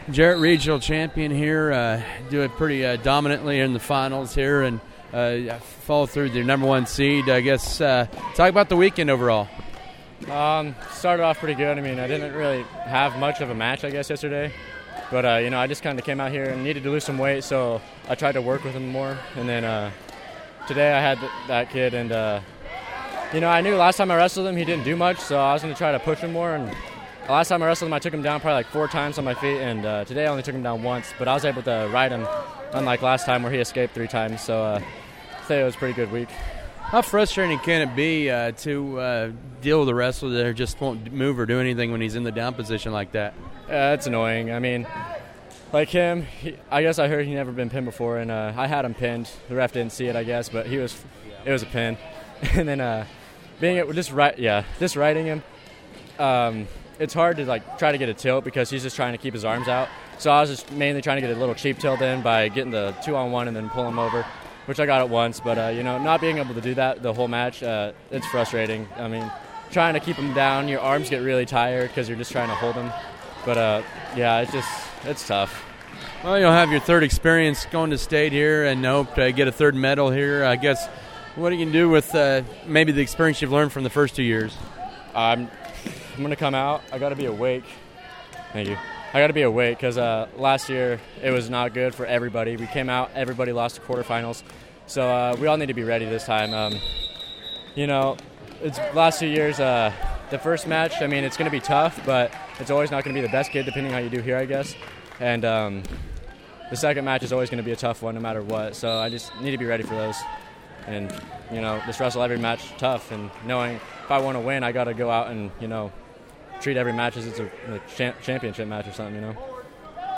Jarrett regional champion here, do it pretty dominantly in the finals here, and fall through the number one seed. I guess talk about the weekend overall. Started off pretty good. I mean, I didn't really have much of a match, I guess, yesterday. But, I just kind of came out here and needed to lose some weight, so I tried to work with him more. And then today I had that kid, and, I knew last time I wrestled him he didn't do much, so I was going to try to push him more. And the last time I wrestled him, I took him down probably like 4 times on my feet, and today I only took him down once. But I was able to ride him, unlike last time where he escaped 3 times. So today it was a pretty good week. How frustrating can it be to deal with a wrestler that just won't move or do anything when he's in the down position like that? It's annoying. I mean, like him, I guess I heard he'd never been pinned before, and I had him pinned. The ref didn't see it, I guess, but it was a pin. And then just riding him, it's hard to like try to get a tilt because he's just trying to keep his arms out. So I was just mainly trying to get a little cheap tilt in by getting the 2-on-1 and then pull him over, which I got it once. But not being able to do that the whole match, it's frustrating. I mean, trying to keep him down, your arms get really tired because you're just trying to hold him. But it's tough. Well, you'll have your third experience going to state here and hope to get a third medal here. I guess what you can do with maybe the experience you've learned from the first 2 years. I'm going to come out. I got to be awake. Thank you. I got to be awake because last year it was not good for everybody. We came out, everybody lost the quarterfinals. So we all need to be ready this time. It's last 2 years. The first match, I mean, it's going to be tough, but it's always not going to be the best kid depending how you do here, I guess. And the second match is always going to be a tough one no matter what. So I just need to be ready for those. And, just wrestle every match tough. And knowing if I want to win, I got to go out and, treat every match as it's a championship match or something,